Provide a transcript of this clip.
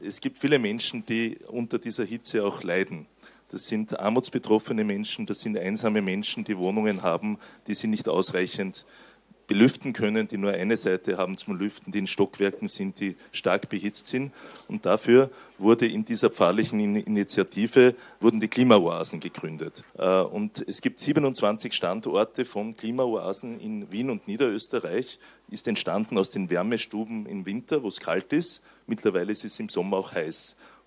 Es gibt viele Menschen, die unter dieser Hitze auch leiden. Das sind armutsbetroffene Menschen, das sind einsame Menschen, die Wohnungen haben, die sie nicht ausreichend belüften können, die nur eine Seite haben zum Lüften, die in Stockwerken sind, die stark behitzt sind. Und dafür wurde in dieser pfarrlichen Initiative wurden die Klimaoasen gegründet. Und es gibt 27 Standorte von Klimaoasen in Wien und Niederösterreich. Ist entstanden aus den Wärmestuben im Winter, wo es kalt ist. Mittlerweile ist es im Sommer auch heiß.